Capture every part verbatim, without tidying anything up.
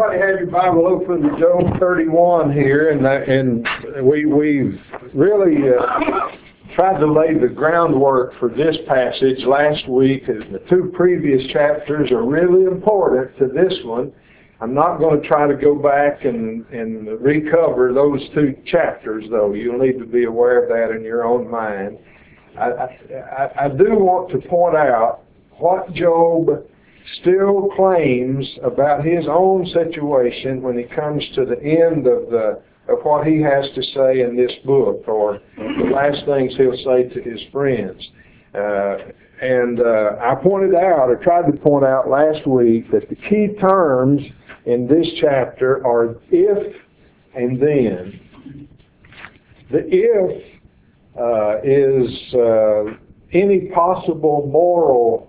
Everybody have your Bible open to Job thirty-one here, and that, and we we've really uh, tried to lay the groundwork for this passage last week. The two previous chapters are really important to this one. I'm not going to try to go back and, and recover those two chapters, though. You'll need to be aware of that in your own mind. I, I, I do want to point out what Job still claims about his own situation when he comes to the end of the of what he has to say in this book, or the last things he'll say to his friends. Uh, and uh, I pointed out, or tried to point out last week, that the key terms in this chapter are if and then. The if uh, is uh, any possible moral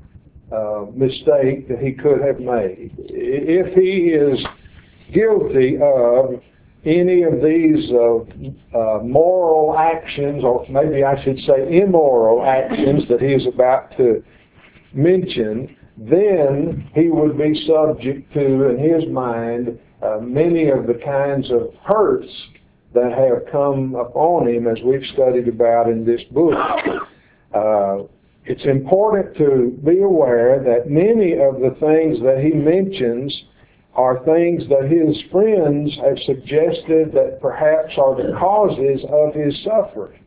Uh, mistake that he could have made. If he is guilty of any of these uh, uh, moral actions, or maybe I should say immoral actions that he is about to mention, then he would be subject to, in his mind, uh, many of the kinds of hurts that have come upon him, as we've studied about in this book. Uh, It's important to be aware that many of the things that he mentions are things that his friends have suggested that perhaps are the causes of his suffering.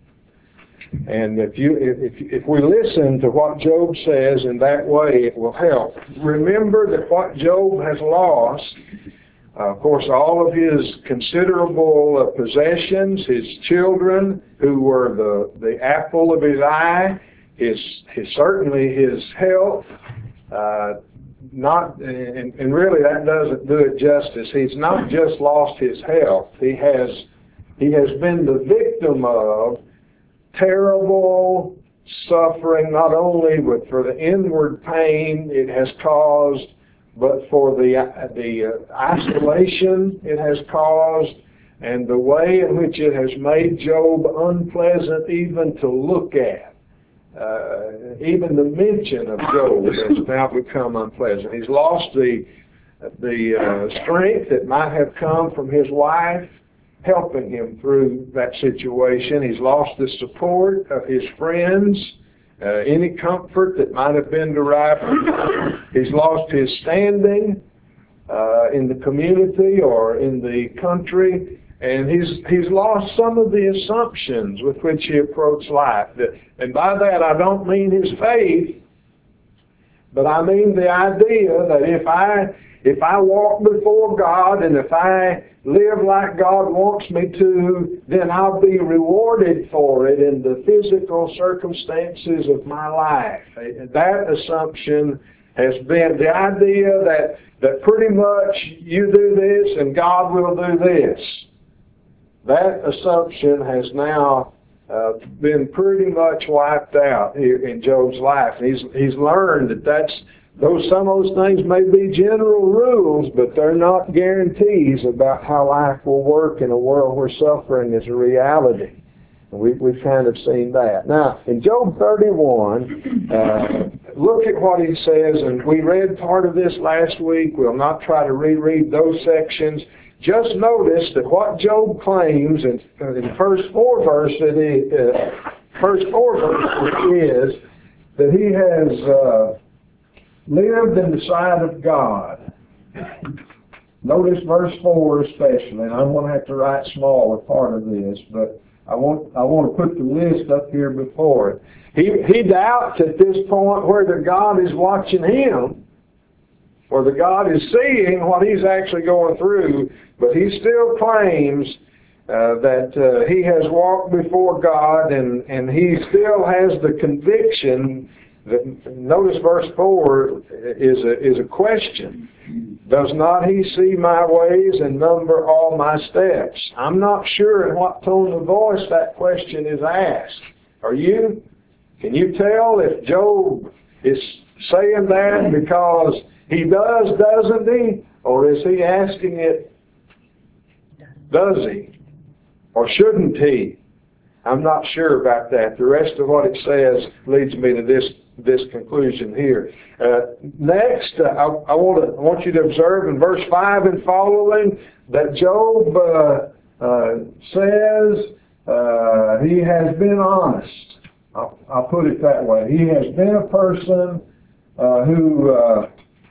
And if you if, if we listen to what Job says in that way, it will help. Remember that what Job has lost, uh, of course, all of his considerable uh, possessions, his children who were the, the apple of his eye, His, his certainly his health, uh, not and, and really that doesn't do it justice. He's not just lost his health. He has he has been the victim of terrible suffering, not only but for the inward pain it has caused, but for the the uh, isolation it has caused, and the way in which it has made Job unpleasant even to look at. Uh, even the mention of Job has now become unpleasant. He's lost the the uh, strength that might have come from his wife helping him through that situation. He's lost the support of his friends, uh, any comfort that might have been derived from him. He's lost his standing uh, in the community or in the country. And he's he's lost some of the assumptions with which he approached life. And by that I don't mean his faith, but I mean the idea that if I if I walk before God and if I live like God wants me to, then I'll be rewarded for it in the physical circumstances of my life. That assumption has been the idea that that pretty much you do this and God will do this. That assumption has now uh, been pretty much wiped out here in Job's life. And he's he's learned that that's those some of those things may be general rules, but they're not guarantees about how life will work in a world where suffering is a reality. And we we've kind of seen that. Now in Job thirty-one, uh, look at what he says, and we read part of this last week. We'll not try to reread those sections. Just notice that what Job claims in, in the first four verses, uh, first four verses is that he has uh, lived in the sight of God. Notice verse four especially, and I'm going to have to write smaller part of this, but I want I want to put the list up here before it. He he doubts at this point whether God is watching him, or the God is seeing what he's actually going through, but he still claims uh, that uh, he has walked before God, and, and he still has the conviction that, notice verse four is a, is a question. Does not he see my ways and number all my steps? I'm not sure in what tone of voice that question is asked. Are you? Can you tell if Job is saying that because he does, doesn't he? Or is he asking it, does he? Or shouldn't he? I'm not sure about that. The rest of what it says leads me to this this conclusion here. Uh, next, uh, I, I, want to, I want you to observe in verse five and following that Job uh, uh, says uh, he has been honest. I'll, I'll put it that way. He has been a person uh, who uh,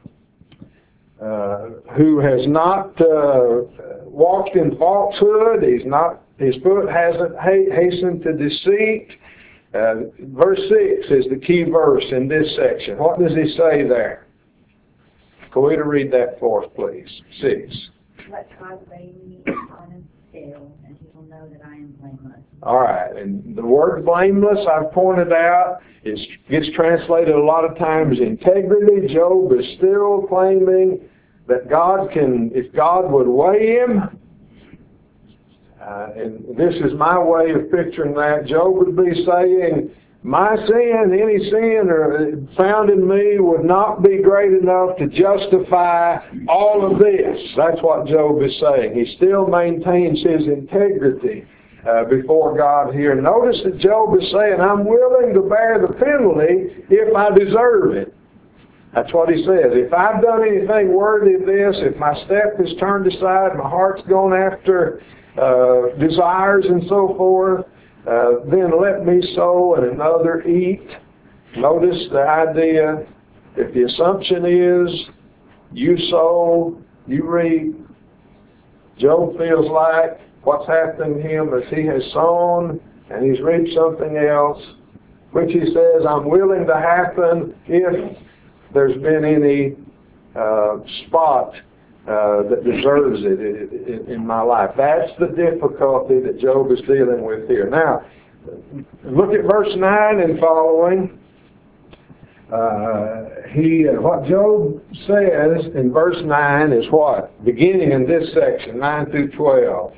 uh, who has not uh, walked in falsehood. He's not. His foot hasn't hastened to deceit. Uh, verse six is the key verse in this section. What does he say there? Go ahead and read that for us, please. Six. Let God weigh me on a scale, and he will know that I am blameless. All right, and the word blameless, I've pointed out, is gets translated a lot of times integrity. Job is still claiming that God can, if God would weigh him, uh, and this is my way of picturing that, Job would be saying, my sin, any sin or found in me would not be great enough to justify all of this. That's what Job is saying. He still maintains his integrity uh, before God here. Notice that Job is saying, I'm willing to bear the penalty if I deserve it. That's what he says. If I've done anything worthy of this, if my step is turned aside, my heart's gone after uh, desires and so forth, Uh, then let me sow and another eat. Notice the idea, if the assumption is you sow, you reap, Job feels like what's happened to him is he has sown and he's reaped something else, which he says, I'm willing to happen if there's been any uh, spot Uh, that deserves it in, in my life. That's the difficulty that Job is dealing with here. Now, look at verse nine and following. Uh, he, uh, what Job says in verse nine is what? Beginning in this section, nine through twelve.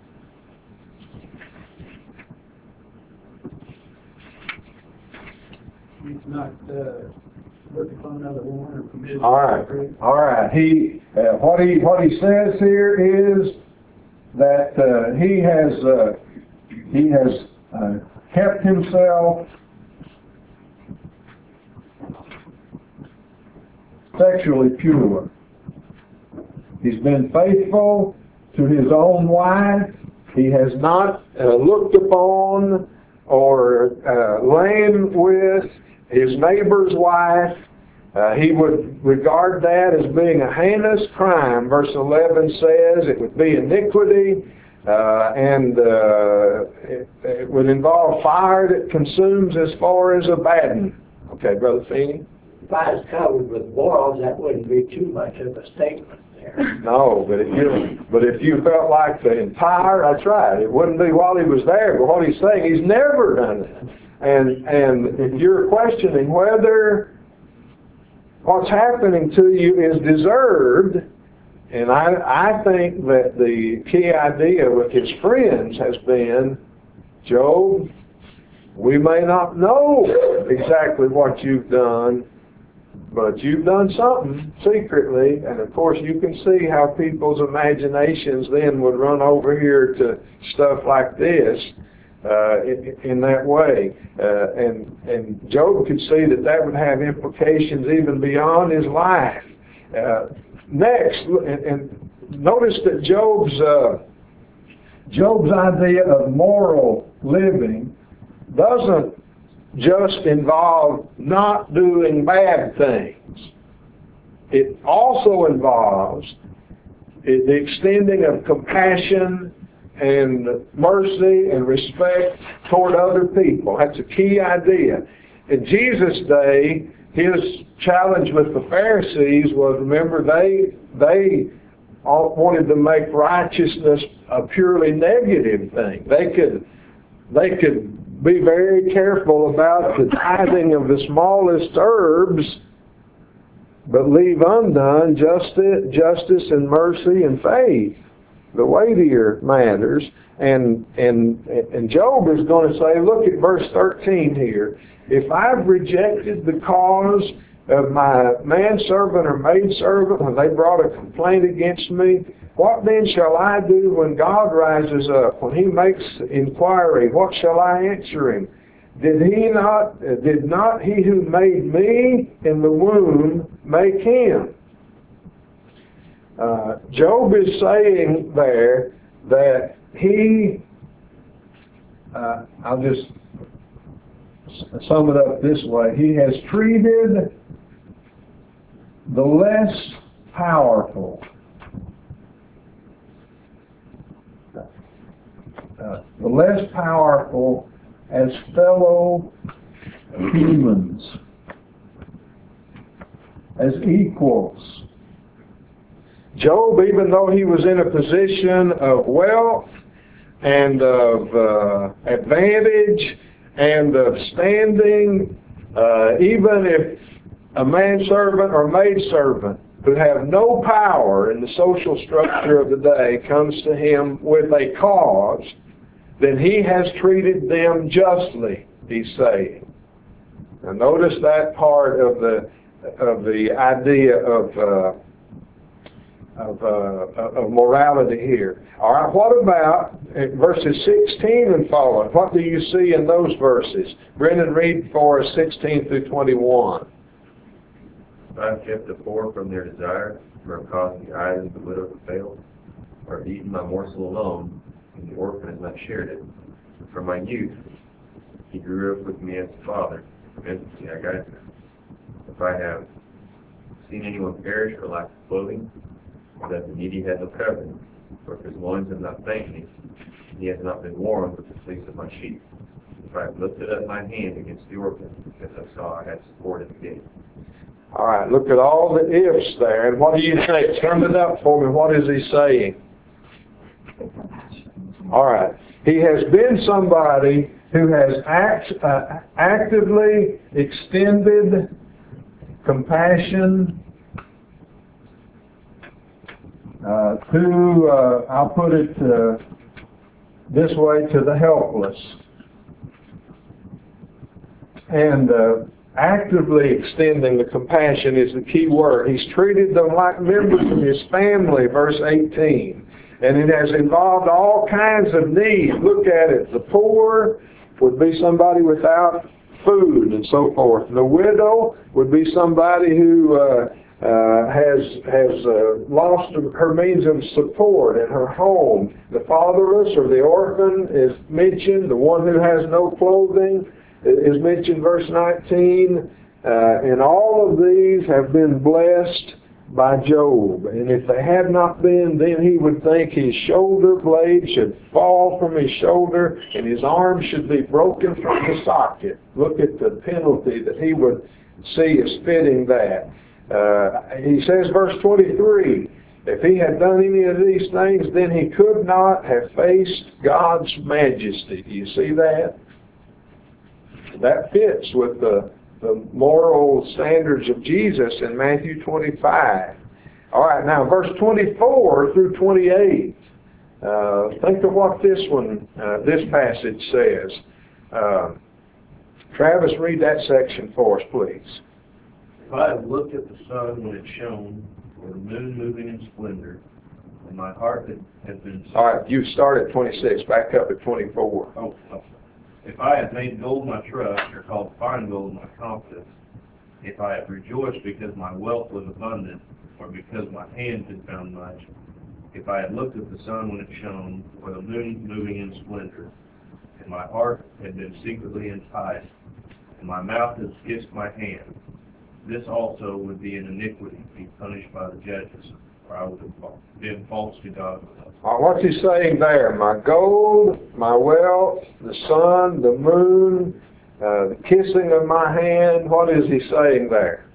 He's not uh, working on another one or committed. All right, all right. He, uh, what he, what he says here is that uh, he has, uh, he has uh, kept himself sexually pure. He's been faithful to his own wife. He has not uh, looked upon or uh, lain with his neighbor's wife. Uh, he would regard that as being a heinous crime. Verse eleven says it would be iniquity, uh, and uh, it, it would involve fire that consumes as far as a batten. Okay, Brother Feeney? If I was covered with boils, that wouldn't be too much of a statement there. No, but if you but if you felt like the entire, that's right. It wouldn't be while he was there, but what he's saying, he's never done it. And and if you're questioning whether what's happening to you is deserved, and I I think that the key idea with his friends has been, Job, we may not know exactly what you've done, but you've done something secretly, and of course you can see how people's imaginations then would run over here to stuff like this. Uh, in, in that way, uh, and and Job could see that that would have implications even beyond his life. Uh, next, and, and notice that Job's uh, Job's idea of moral living doesn't just involve not doing bad things. It also involves the extending of compassion and mercy and respect toward other people. That's a key idea. In Jesus' day, his challenge with the Pharisees was, remember, they they all wanted to make righteousness a purely negative thing. They could they could be very careful about the tithing of the smallest herbs, but leave undone justice, justice and mercy and faith, the weightier matters. And and and Job is going to say, look at verse thirteen here. If I've rejected the cause of my manservant or maidservant when they brought a complaint against me, what then shall I do when God rises up? When he makes inquiry, what shall I answer him? Did he not, did not he who made me in the womb make him? Uh, Job is saying there that he, uh, I'll just sum it up this way, he has treated the less powerful, uh, the less powerful as fellow humans, as equals. Job, even though he was in a position of wealth and of uh, advantage and of standing, uh, even if a manservant or maidservant who have no power in the social structure of the day comes to him with a cause, then he has treated them justly, he's saying. Now notice that part of the of the idea of uh, of, uh, of morality here. All right, what about verses sixteen and following? What do you see in those verses? Brendan, read for us sixteen through twenty-one. I have kept the poor from their desire, or have caused the eyes of the widow to fail, or have eaten my morsel alone, and the orphan has not shared it. But from my youth he grew up with me as a father. From infancy I guided him. If I have seen anyone perish for lack of clothing, or that the needy had no covering, or if his loins have not thanked me, and he has not been warmed with the fleece of my sheep, if I have lifted up my hand against the orphan, because I saw I had support at the gate. All right, look at all the ifs there, and what do you think? Sum it up for me. What is he saying? All right. He has been somebody who has act, uh, actively extended compassion uh, to, uh, I'll put it uh, this way, to the helpless. And uh, actively extending the compassion is the key word. He's treated them like members of his family, verse eighteen. And it has involved all kinds of needs. Look at it. The poor would be somebody without food and so forth. The widow would be somebody who uh, uh, has has uh, lost her means of support in her home. The fatherless or the orphan is mentioned. The one who has no clothing is mentioned, verse nineteen. Uh, and all of these have been blessed by Job. And if they had not been, then he would think his shoulder blade should fall from his shoulder and his arm should be broken from the socket. Look at the penalty that he would see as fitting that. Uh, he says, verse twenty-three, if he had done any of these things, then he could not have faced God's majesty. Do you see that? That fits with the the moral standards of Jesus in Matthew twenty-five. All right, now verse twenty-four through twenty-eight. Uh, think of what this one, uh, this passage says. Uh, Travis, read that section for us, please. If I have looked at the sun when it shone, or the moon moving in splendor, and my heart had, had been... All right, you start at twenty-six, back up at twenty-four. Oh, oh. If I have made gold my trust, or called fine gold my confidence, if I have rejoiced because my wealth was abundant, or because my hand had found much, if I had looked at the sun when it shone, or the moon moving in splendor, and my heart had been secretly enticed, and my mouth had kissed my hand, this also would be an iniquity, be punished by the judges, or I would have been false to God. Uh, what's he saying there? My gold, my wealth, the sun, the moon, uh, the kissing of my hand. What is he saying there?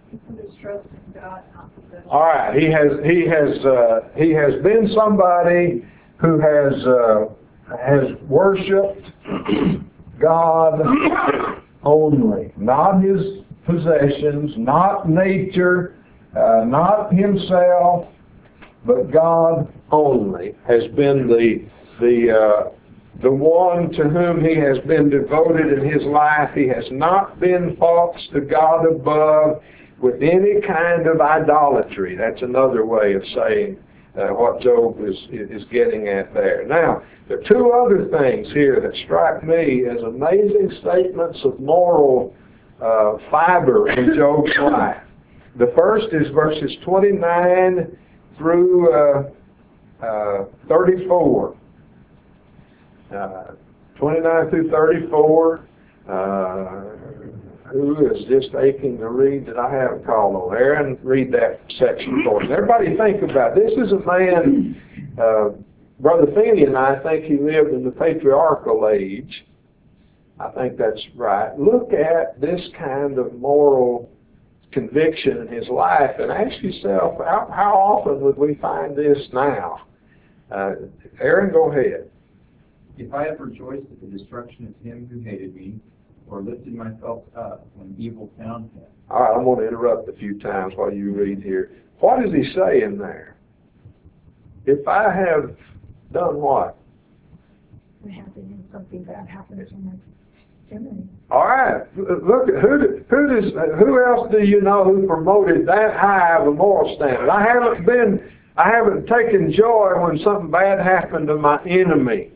All right, he has he has uh, he has been somebody who has uh, has worshipped God only, not his possessions, not nature, uh, not himself, but God only has been the the uh, the one to whom he has been devoted in his life. He has not been false to God above with any kind of idolatry. That's another way of saying uh, what Job is, is getting at there. Now, there are two other things here that strike me as amazing statements of moral uh, fiber in Job's life. The first is verses twenty-nine through uh, uh, thirty-four. Uh, twenty-nine through thirty-four. Uh, who is just aching to read that I haven't called on? Aaron, read that section for us. Everybody think about it. This is a man, uh, Brother Finney and I think he lived in the patriarchal age. I think that's right. Look at this kind of moral conviction in his life and ask yourself, how, how often would we find this now? Uh, Aaron, go ahead. If I have rejoiced at the destruction of him who hated me, or lifted myself up when evil found him. All right, I'm going to interrupt a few times while you read here. What does he say in there? If I have done what? We have to do something bad happens in my family. All right, look, who, who does, who else do you know who promoted that high of a moral standard? I haven't been, I haven't taken joy when something bad happened to my enemy.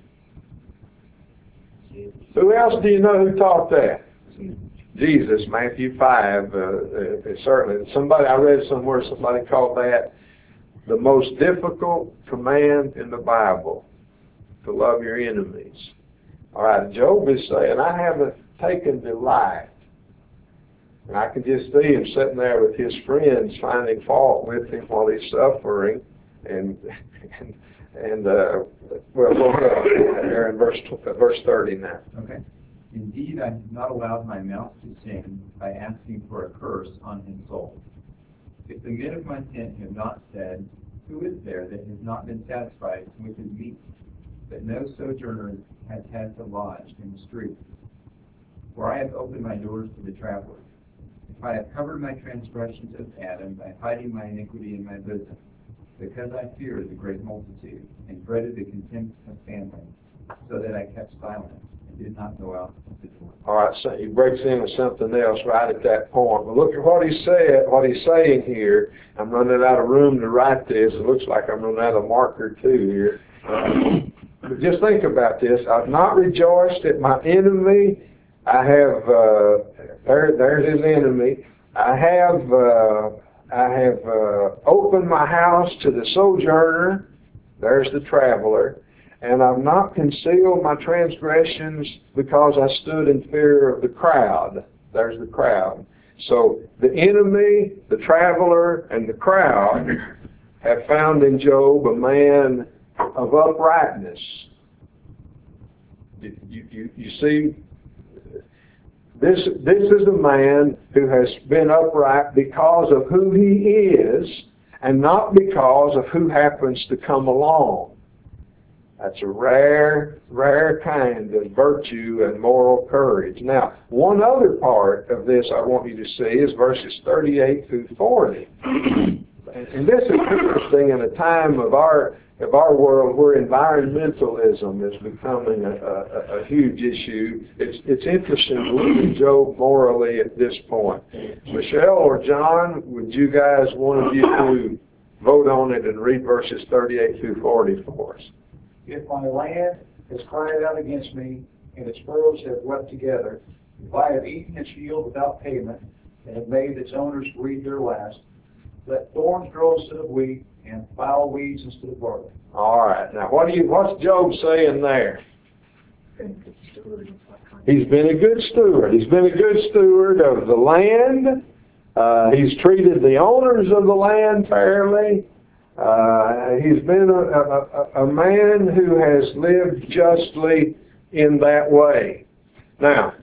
Who else do you know who taught that? Jesus, Matthew five, uh, uh, certainly. Somebody, I read somewhere, somebody called that the most difficult command in the Bible, to love your enemies. All right, Job is saying, I haven't taken delight. And I can just see him sitting there with his friends finding fault with him while he's suffering. And, and And, uh, well, we'll go there in verse, verse thirty now. Okay. Indeed, I have not allowed my mouth to sin by asking for a curse on his soul. If the men of my tent have not said, who is there that has not been satisfied with his meat, that no sojourner has had to lodge in the street? For I have opened my doors to the traveler. If I have covered my transgressions as Adam by hiding my iniquity in my bosom, because I feared the great multitude, and dreaded the contempt of family, so that I kept silent, and did not go out the door. All right, so he breaks in with something else right at that point. But look at what he said, what he's saying here. I'm running out of room to write this. It looks like I'm running out of marker too here. Uh, but just think about this. I've not rejoiced at my enemy. I have, uh, there, there's his enemy. I have, uh, I have uh, opened my house to the sojourner, there's the traveler, and I've not concealed my transgressions because I stood in fear of the crowd. There's the crowd. So the enemy, the traveler, and the crowd have found in Job a man of uprightness. You, you, you see, This, this is a man who has been upright because of who he is and not because of who happens to come along. That's a rare, rare kind of virtue and moral courage. Now, one other part of this I want you to see is verses thirty-eight through forty. And, and this is interesting in a time of our of our world where environmentalism is becoming a, a, a huge issue. It's, it's interesting to look at Job morally at this point. Michelle or John, would you guys, one of you two, vote on it and read verses thirty-eight through forty for us? If my land has cried out against me, and its furrows have wept together, if I have eaten its yield without payment, and have made its owners breathe their last, let thorns grow instead of wheat, and foul weeds instead of barley. All right. Now, what do you? What's Job saying there? He's been a good steward. He's been a good steward of the land. Uh, he's treated the owners of the land fairly. Uh, he's been a, a, a man who has lived justly in that way. Now,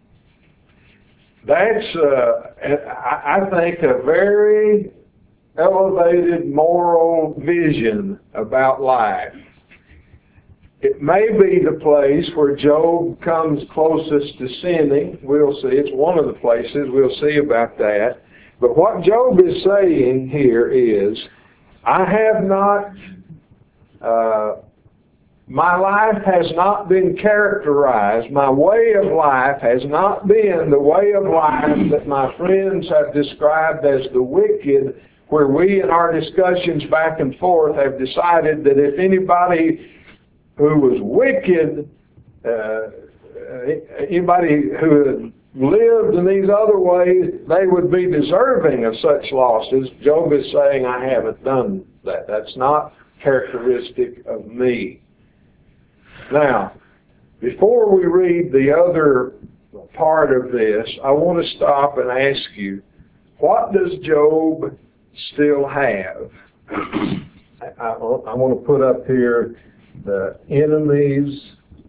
that's, uh, I, I think, a very elevated moral vision about life. It may be the place where Job comes closest to sinning. We'll see. It's one of the places. We'll see about that. But what Job is saying here is, I have not, uh, my life has not been characterized, my way of life has not been the way of life that my friends have described as the wicked where we in our discussions back and forth have decided that if anybody who was wicked, uh, anybody who had lived in these other ways, they would be deserving of such losses. Job is saying, I haven't done that. That's not characteristic of me. Now, before we read the other part of this, I want to stop and ask you, what does Job still have? I, I, I want to put up here the enemies,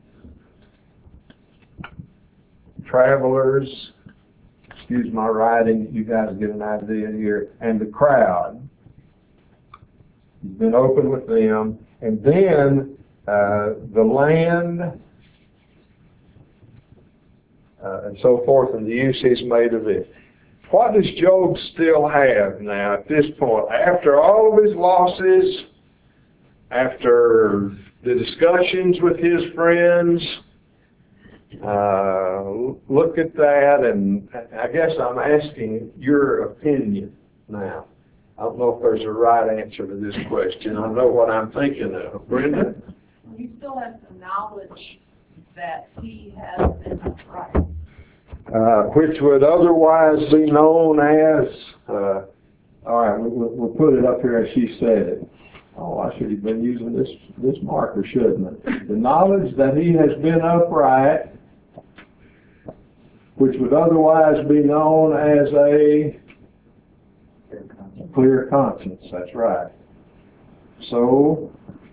travelers, excuse my writing, you guys get an idea here, and the crowd. He's been open with them. And then uh, the land, uh, and so forth, and the use he's made of it. What does Job still have now at this point? After all of his losses, after the discussions with his friends, uh, look at that, and I guess I'm asking your opinion now. I don't know if there's a right answer to this question. I know what I'm thinking of. Brenda? He still has the knowledge that he has been upright. Uh, which would otherwise be known as, uh, all right, we'll, we'll put it up here as she said it. Oh, I should have been using this, this marker, shouldn't I? The knowledge that he has been upright, which would otherwise be known as a clear conscience. That's right. So,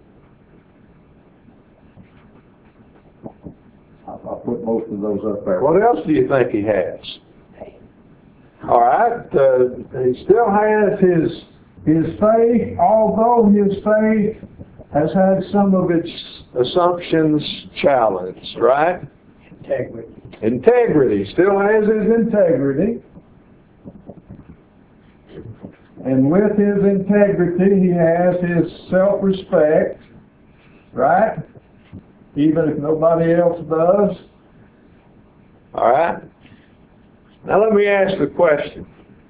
I'll put most of those up there. What else do you think he has? All right. Uh, he still has his his faith, although his faith has had some of its assumptions challenged, right? Integrity. Integrity. Still has his integrity. And with his integrity, he has his self-respect, right? Even if nobody else does. All right? Now let me ask the question.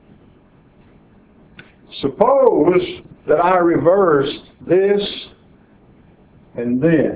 Suppose that I reversed this and this.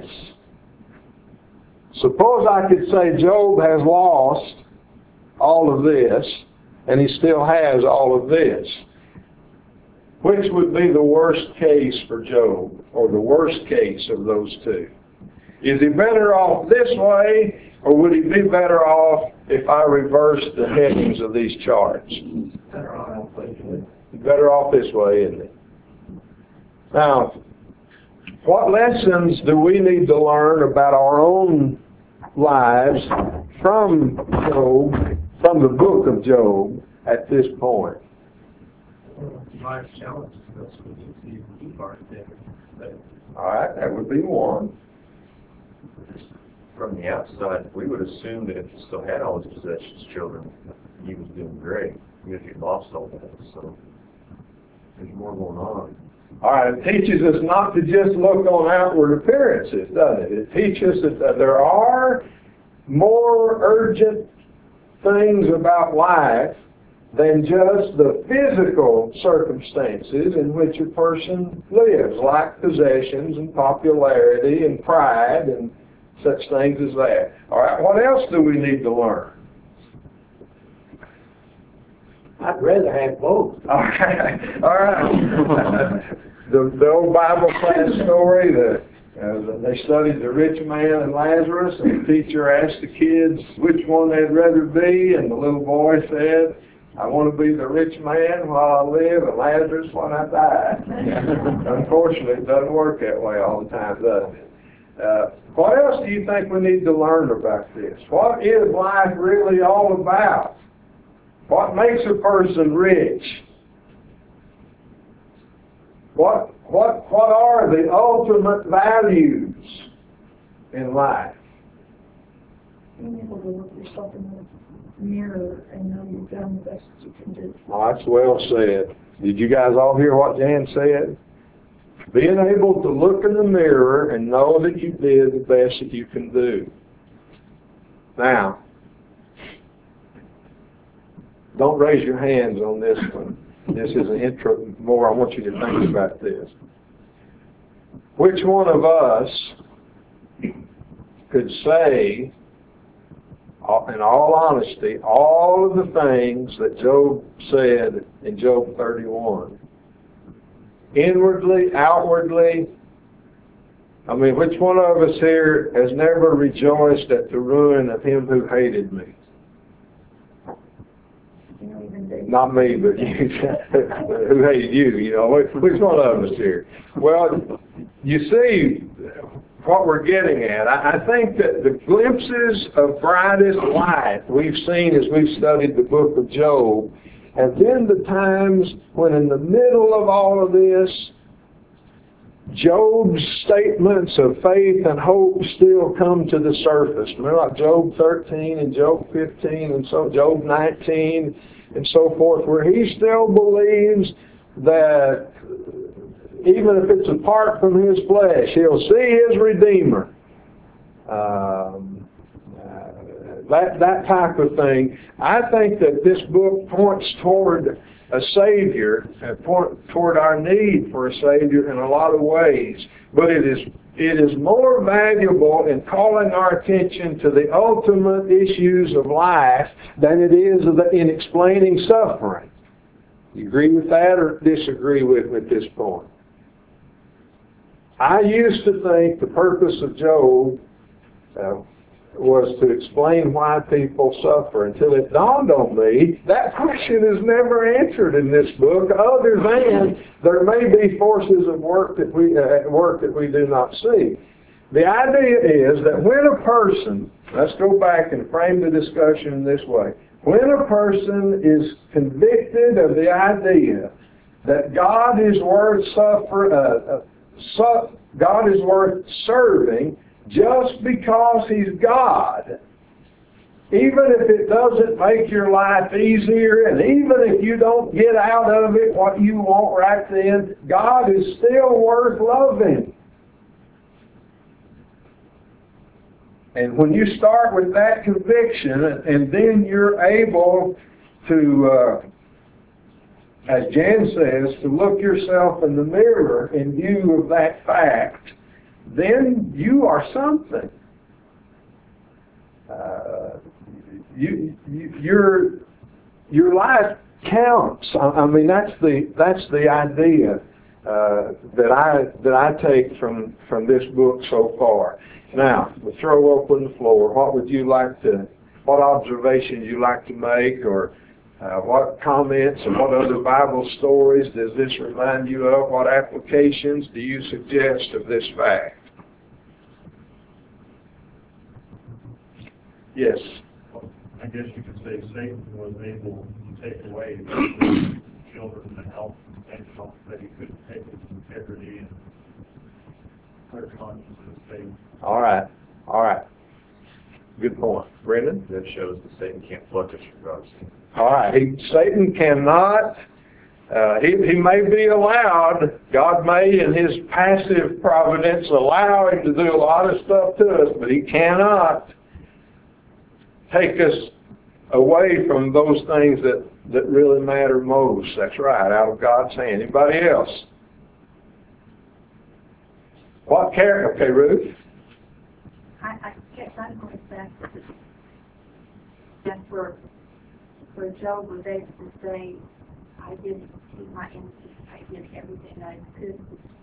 Suppose I could say Job has lost all of this, and he still has all of this. Which would be the worst case for Job, or the worst case of those two? Is he better off this way, or would he be better off if I reversed the headings of these charts? Better off this way. Better off this way, isn't it? Now, what lessons do we need to learn about our own lives from Job, from the book of Job at this point? Life's challenges, that's what you see in the part there. But All right, that would be one. From the outside, we would assume that if he still had all his possessions, children, he was doing great. Even if he lost all that, so there's more going on. All right, it teaches us not to just look on outward appearances, doesn't it? It teaches us that there are more urgent things about life than just the physical circumstances in which a person lives, like possessions and popularity and pride and such things as that. All right, what else do we need to learn? I'd rather have both. All right, all right. the, the old Bible class story, the, uh, they studied the rich man and Lazarus, and the teacher asked the kids which one they'd rather be, and the little boy said, I want to be the rich man while I live and Lazarus when I die. Unfortunately, it doesn't work that way all the time, does it? Uh, what else do you think we need to learn about this? What is life really all about? What makes a person rich? What, what, what are the ultimate values in life? Being able to look yourself in the mirror and know you've done the best you can do. Oh, that's well said. Did you guys all hear what Jan said? Being able to look in the mirror and know that you did the best that you can do. Now, don't raise your hands on this one. This is an intro more. I want you to think about this. Which one of us could say, in all honesty, all of the things that Job said in Job thirty-one? Inwardly, outwardly, I mean, which one of us here has never rejoiced at the ruin of him who hated me? You know, even David. Not me, but you, who hated you, you know, which, which one of us here? Well, you see what we're getting at. I, I think that the glimpses of brightest light we've seen as we've studied the book of Job have been the times when in the middle of all of this, Job's statements of faith and hope still come to the surface. Remember like Job thirteen and Job fifteen and so Job nineteen and so forth, where he still believes that even if it's apart from his flesh, he'll see his Redeemer. Um, uh, that, that type of thing. I think that this book points toward a Savior, and point toward our need for a Savior in a lot of ways. But it is it is more valuable in calling our attention to the ultimate issues of life than it is in explaining suffering. You agree with that or disagree with me at this point? I used to think the purpose of Job uh, was to explain why people suffer, until it dawned on me that question is never answered in this book, other than there may be forces of work that we uh, work that we do not see. The idea is that when a person, let's go back and frame the discussion in this way, when a person is convicted of the idea that God is worth suffer, uh, uh, su- God is worth serving, just because He's God, even if it doesn't make your life easier, and even if you don't get out of it what you want right then, God is still worth loving. And when you start with that conviction, and then you're able to, uh, as Jan says, to look yourself in the mirror in view of that fact, then you are something. Uh, you, you, your your life counts. I, I mean, that's the that's the idea uh, that I that I take from from this book so far. Now, we throw open the floor. What would you like to? What observations you like to make, or uh, what comments and what other Bible stories does this remind you of? What applications do you suggest of this fact? Yes. I guess you could say Satan was able to take away the children and help and help that he couldn't take his integrity and clear conscience of Satan. All right. All right. Good point. Brendan? That shows that Satan can't pluck us from God's hand. All right. He, Satan cannot, uh, he, he may be allowed, God may in His passive providence allow him to do a lot of stuff to us, but he cannot take us away from those things that, that really matter most. That's right, out of God's hand. Anybody else? What character? Okay, Ruth? I, I guess I'm going back to that for, for Job was able to say, I didn't keep my innocence, I did everything I could.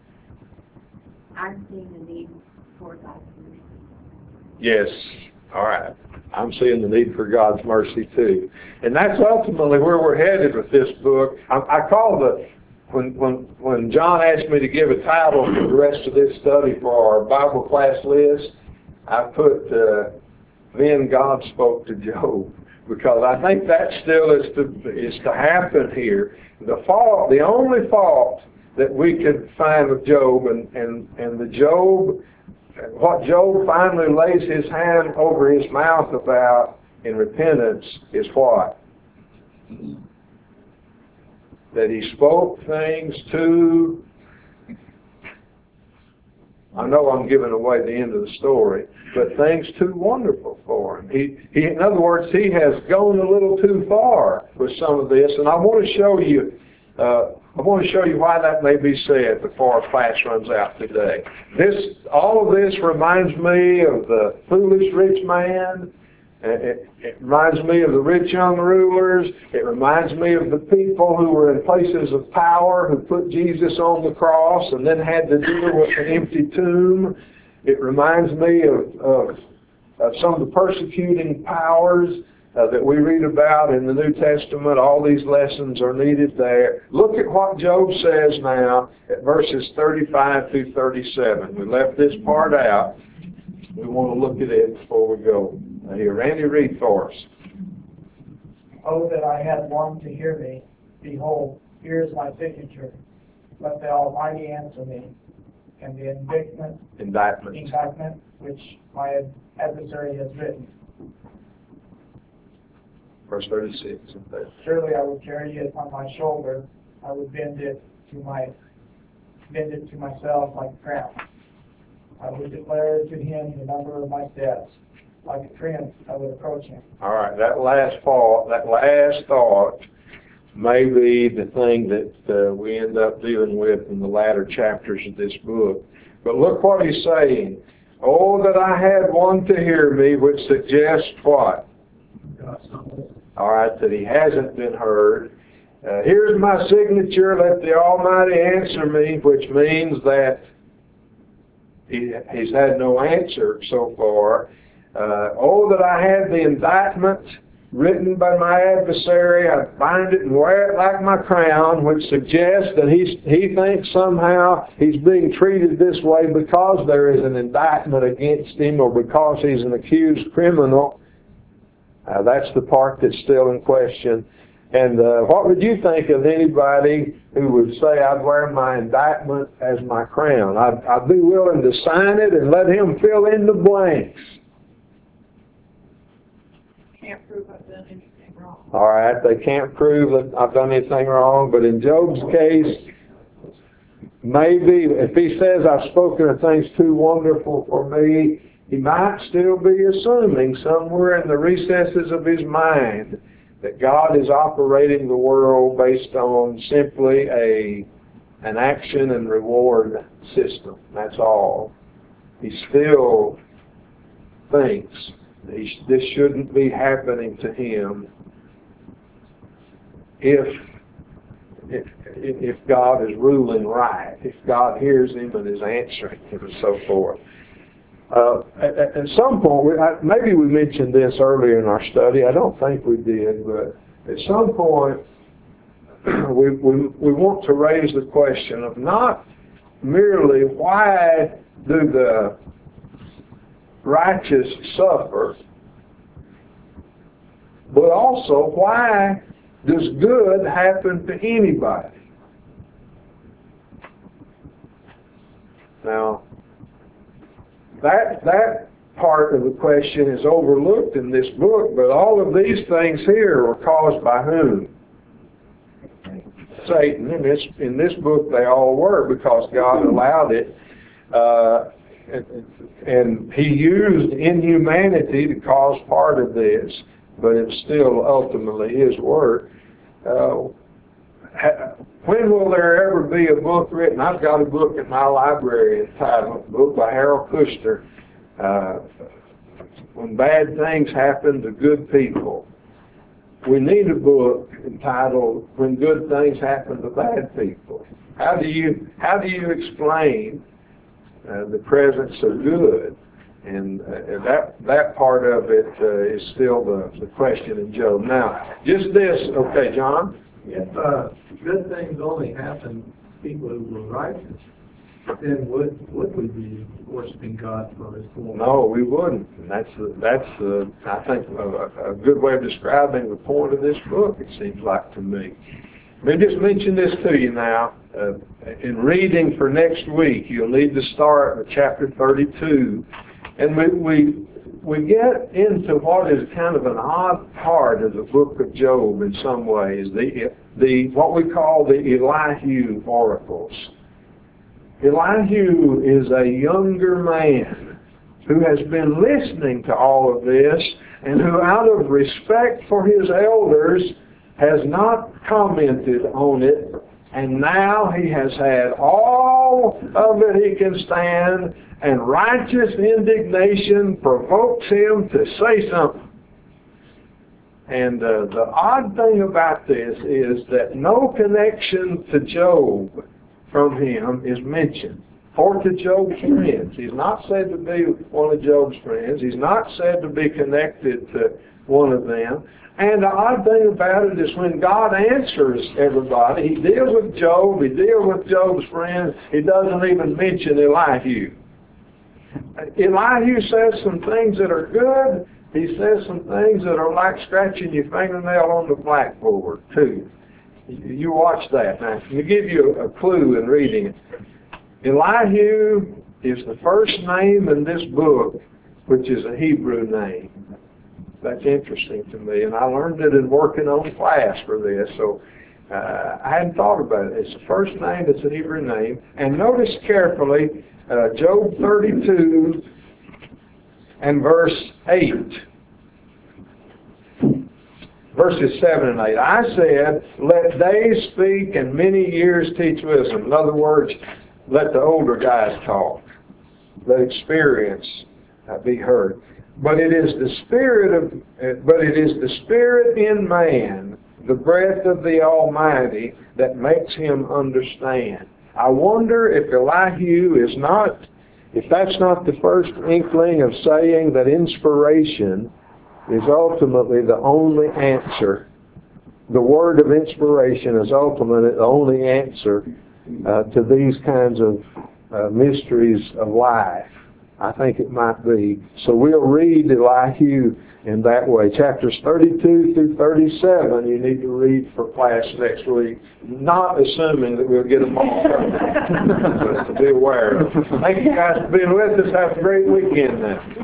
I'm seeing the need for God's mercy. Yes. All right. I'm seeing the need for God's mercy too. And that's ultimately where we're headed with this book. I, I call the, when, when, when John asked me to give a title for the rest of this study for our Bible class list, I put, uh, Then God Spoke to Job. Because I think that still is to, is to happen here. The fault, the only fault that we could find with Job, and, and, and the Job, what Job finally lays his hand over his mouth about in repentance is what? That he spoke things too, I know I'm giving away the end of the story, but things too wonderful for him. He, he, in other words, he has gone a little too far with some of this, and I want to show you Uh, I want to show you why that may be said before our class runs out today. This, all of this reminds me of the foolish rich man. It, it reminds me of the rich young rulers. It reminds me of the people who were in places of power, who put Jesus on the cross and then had to deal with an empty tomb. It reminds me of, of, of some of the persecuting powers Uh, that we read about in the New Testament. All these lessons are needed there. Look at what Job says now at verses thirty-five through thirty-seven. We left this part out. We want to look at it before we go. Now here, Randy, read for us. Oh, that I had one to hear me. Behold, here is my signature. Let the Almighty answer me. And the indictment, Indictment. indictment which my adversary has written. Verse thirty-six. Surely I would carry it on my shoulder. I would bend it to my bend it to myself like a crown. I would declare to him the number of my steps. Like a prince, I would approach him. All right, that last thought, that last thought may be the thing that uh, we end up dealing with in the latter chapters of this book. But look what he's saying. Oh, that I had one to hear me, which suggests what? All right, that he hasn't been heard. Uh, here's my signature, let the Almighty answer me, which means that he, he's had no answer so far. Uh, oh, that I had the indictment written by my adversary, I'd bind it and wear it like my crown, which suggests that he's, he thinks somehow he's being treated this way because there is an indictment against him or because he's an accused criminal. Uh, that's the part that's still in question. And uh, what would you think of anybody who would say, I'd wear my indictment as my crown? I'd, I'd be willing to sign it and let him fill in the blanks. Can't prove I've done anything wrong. All right, they can't prove that I've done anything wrong, but in Job's case, maybe if he says I've spoken of things too wonderful for me, he might still be assuming somewhere in the recesses of his mind that God is operating the world based on simply a an action and reward system. That's all. He still thinks that he, this shouldn't be happening to him if, if if God is ruling right, if God hears him and is answering him and so forth. Uh, at, at some point, we, I, maybe we mentioned this earlier in our study. I don't think we did, but at some point, we, we, we want to raise the question of not merely why do the righteous suffer, but also why does good happen to anybody? Now, That that part of the question is overlooked in this book, but all of these things here were caused by whom? Satan. In this in this book, they all were because God allowed it, uh, and, and He used inhumanity to cause part of this, but it's still ultimately His work. Uh, When will there ever be a book written? I've got a book in my library entitled, a book by Harold Kushner, uh, When Bad Things Happen to Good People. We need a book entitled, When Good Things Happen to Bad People. How do you, how do you explain uh, the presence of good? And uh, that that part of it uh, is still the, the question in Job. Now, just this, okay, John? If uh, good things only happen to people who were righteous, then would would we be worshiping God for His glory? No, we wouldn't. And that's the, that's the, I think a, a good way of describing the point of this book. It seems like to me. Let me just mention this to you now. Uh, in reading for next week, you'll need to start with chapter thirty-two, and we we. We get into what is kind of an odd part of the book of Job in some ways, the, the what we call the Elihu oracles. Elihu is a younger man who has been listening to all of this and who, out of respect for his elders, has not commented on it And now he has had all of it he can stand, and righteous indignation provokes him to say something. And uh, the odd thing about this is that no connection to Job from him is mentioned, or to Job's friends. He's not said to be one of Job's friends. He's not said to be connected to one of them. And the odd thing about it is when God answers everybody, he deals with Job, he deals with Job's friends, he doesn't even mention Elihu. Elihu says some things that are good. He says some things that are like scratching your fingernail on the blackboard, too. You watch that. Now, let me give you a clue in reading it. Elihu is the first name in this book, which is a Hebrew name. That's interesting to me, and I learned it in working on class for this, so uh, I hadn't thought about it. It's the first name, it's a Hebrew name. And notice carefully, uh, Job thirty-two and verse eight. Verses seven and eight. I said, let days speak and many years teach wisdom. In other words, let the older guys talk. Let experience uh, be heard. But it is the spirit of, uh, but it is the spirit in man, the breath of the Almighty, that makes him understand. I wonder if Elihu is not, if that's not the first inkling of saying that inspiration is ultimately the only answer. The word of inspiration is ultimately the only answer uh, to these kinds of uh, mysteries of life. I think it might be. So we'll read Elihu in that way. Chapters thirty-two through thirty-seven you need to read for class next week. Not assuming that we'll get them all covered. But to be aware. Thank you guys for being with us. Have a great weekend now.